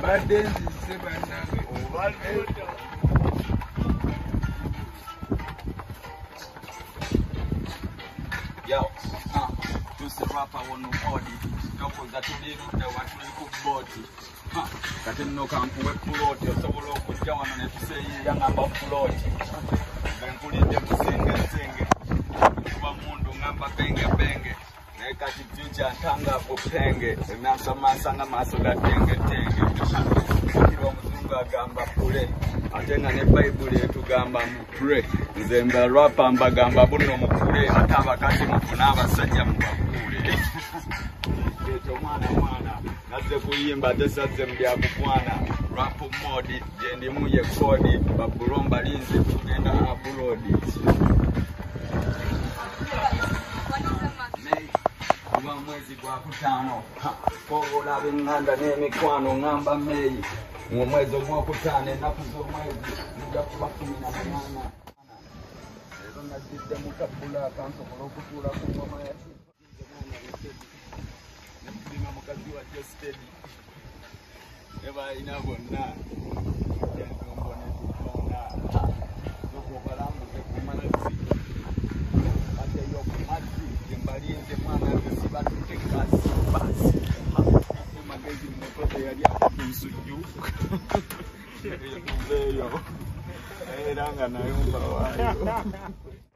Yo, tusi rapa wonu odi. Yoko za tuliru de watuli kuboti. Kati nno kampuwe kuloti. Osobola okujja wano ne tuseyi yangamba kuloti. Benkulidde musenge. Kuba mundu ngamba benge. Naye kati future ntanga kupenge. Enasamasa maaso gatenge. Kiro omuzungu agamba pule. Ate nga ne Bible etugamba mupure. Nze mba rapa mbagamba buno mupure. Ate abakazi mufuna abasajja mubakule. Ekyo mwana nazze kuyimba ate sazze mu byakukwana. Rap mode gyendimu ye kodi. Babulo mbalinze tugenda abroad. Kuba mwezi gwa kutaano. Olaba enganda n'emikwano ngamba May. Mu mwezi ogwokutaano ennaku z'omwezi zijja kuba 18. Leero nazidde mu kabbula akansobola okutuula ku ngoma ya nemulima mukazi wa Stedi ebalina bonna entombo netutonda zokubalambuke ku mazzi ate yoku mazzi gembalinze mwana nze sibatuke kasi basi magezi mukoze yali akunsujju eyo era nga nayumba waayo